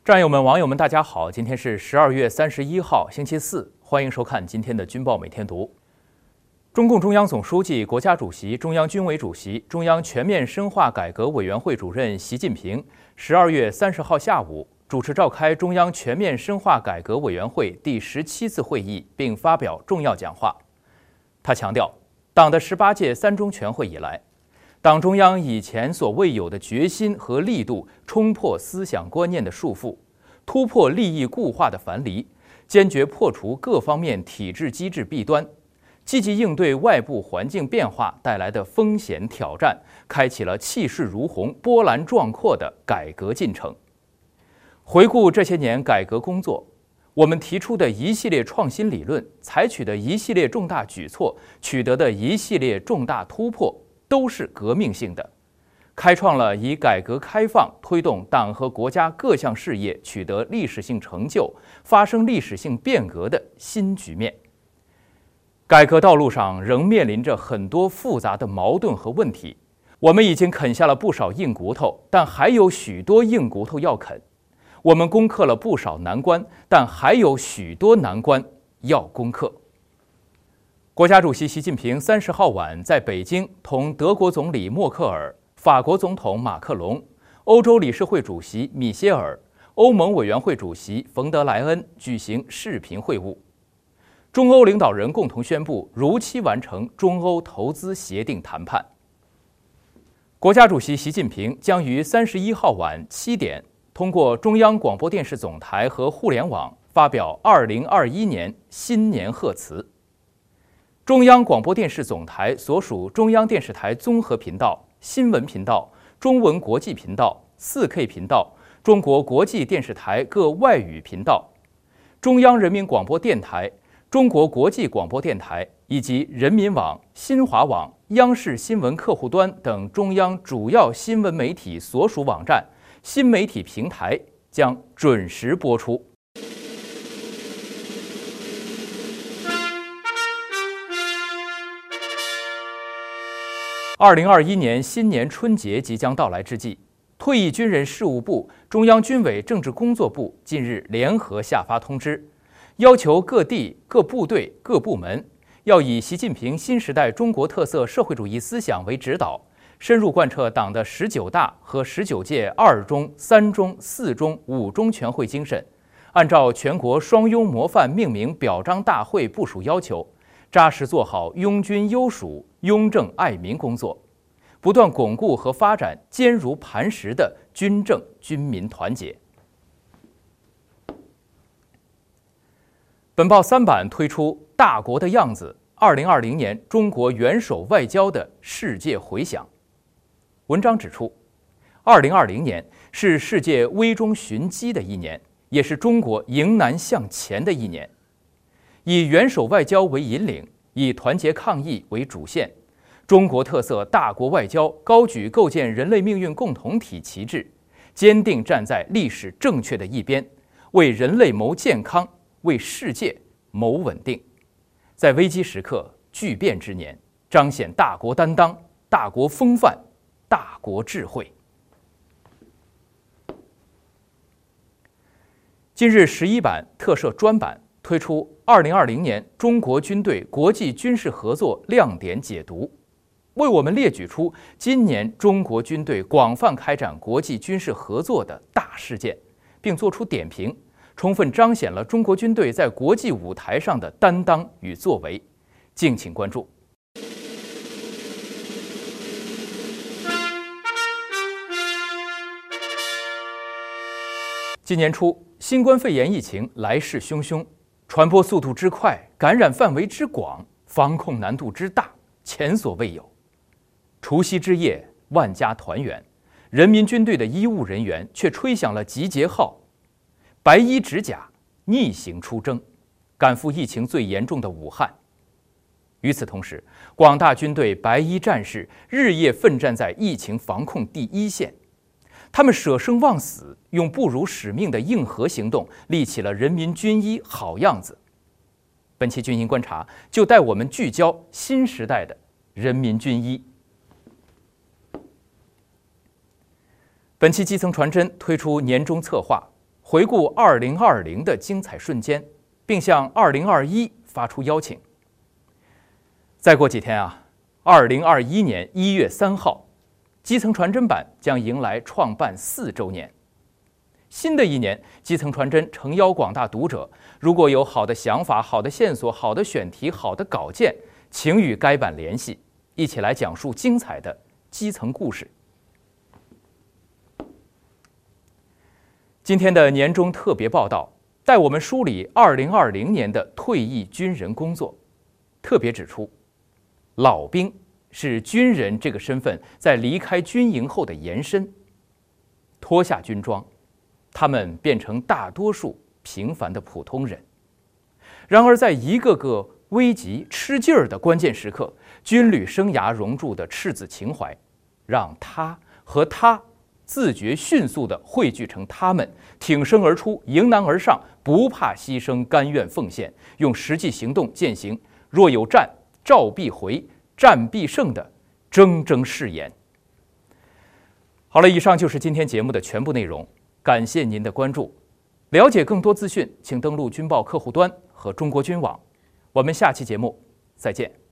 战友们、网友们，大家好！今天是12月31号，星期四，欢迎收看今天的《军报每天读》。中共中央总书记、国家主席、中央军委主席、中央全面深化改革委员会主任习近平12月30号下午主持召开中央全面深化改革委员会第17次会议，并发表重要讲话。他强调，党的18届三中全会以来，党中央以前所未有的决心和力度，冲破思想观念的束缚，突破利益固化的樊篱，坚决破除各方面体制机制弊端，积极应对外部环境变化带来的风险挑战，开启了气势如虹、波澜壮阔的改革进程。回顾这些年改革工作，我们提出的一系列创新理论，采取的一系列重大举措，取得的一系列重大突破，都是革命性的，开创了以改革开放推动党和国家各项事业取得历史性成就、发生历史性变革的新局面。改革道路上仍面临着很多复杂的矛盾和问题，我们已经啃下了不少硬骨头，但还有许多硬骨头要啃。我们攻克了不少难关，但还有许多难关要攻克。国家主席习近平30号晚在北京同德国总理默克尔、法国总统马克龙、欧洲理事会主席米歇尔、欧盟委员会主席冯德莱恩举行视频会晤。中欧领导人共同宣布如期完成中欧投资协定谈判。国家主席习近平将于31号晚7点通过中央广播电视总台和互联网发表2021年新年贺词。中央广播电视总台所属中央电视台综合频道、新闻频道、中文国际频道、4K 频道、中国国际电视台各外语频道、中央人民广播电台、中国国际广播电台以及人民网、新华网、央视新闻客户端等中央主要新闻媒体所属网站、新媒体平台将准时播出。2021年新年春节即将到来之际，退役军人事务部、中央军委政治工作部近日联合下发通知，要求各地、各部队、各部门要以习近平新时代中国特色社会主义思想为指导，深入贯彻党的19大和19届2中、3中、4中、5中全会精神，按照全国双拥模范命名表彰大会部署要求，扎实做好拥军优属、拥政爱民工作，不断巩固和发展坚如磐石的军政军民团结。本报3版推出《大国的样子：2020年中国元首外交的世界回响》。文章指出，2020年是世界危中寻机的一年，也是中国迎难向前的一年。以元首外交为引领，以团结抗疫为主线，中国特色大国外交高举构建人类命运共同体旗帜，坚定站在历史正确的一边，为人类谋健康，为世界谋稳定，在危机时刻、巨变之年，彰显大国担当、大国风范、大国智慧。今日11版特设专版推出2020年中国军队国际军事合作亮点解读，为我们列举出今年中国军队广泛开展国际军事合作的大事件，并作出点评，充分彰显了中国军队在国际舞台上的担当与作为。敬请关注。今年初，新冠肺炎疫情来势汹汹，传播速度之快，感染范围之广，防控难度之大，前所未有。除夕之夜，万家团圆，人民军队的医务人员却吹响了集结号，白衣执甲，逆行出征，赶赴疫情最严重的武汉。与此同时，广大军队白衣战士日夜奋战在疫情防控第一线，他们舍生忘死，用不辱使命的硬核行动，立起了人民军医好样子。本期军营观察就带我们聚焦新时代的人民军医。本期基层传真推出年终策划， 回顾2020的精彩瞬间，并向2021发出邀请。再过几天啊，2021年1月3号，基层传真版将迎来创办4周年。新的一年，基层传真诚邀广大读者，如果有好的想法、好的线索、好的选题、好的稿件，请与该版联系，一起来讲述精彩的基层故事。今天的年终特别报道带我们梳理2020年的退役军人工作，特别指出，老兵是军人这个身份在离开军营后的延伸。脱下军装，他们变成大多数平凡的普通人。然而在一个个危急吃劲儿的关键时刻，军旅生涯熔铸的赤子情怀，让他和他自觉迅速地汇聚成他们，挺身而出，迎难而上，不怕牺牲，甘愿奉献，用实际行动践行若有战召必回，战必胜的铮铮誓言。好了，以上就是今天节目的全部内容，感谢您的关注。了解更多资讯，请登录军报客户端和中国军网。我们下期节目再见。